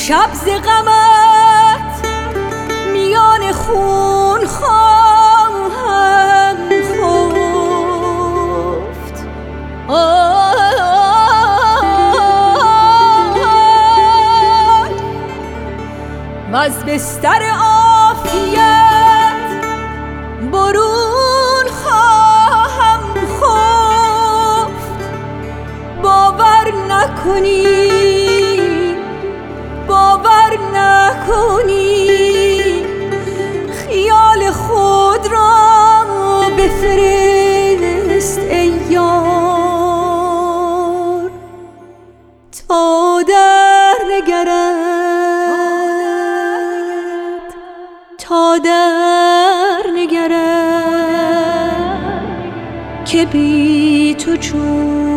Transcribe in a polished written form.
شب ز غمت میان خون خواهم خفت. وز بستر عافیت برون خواهم خفت. باور نکنی خیال خود را بفرست ای یار تا در نگرد که بی تو چون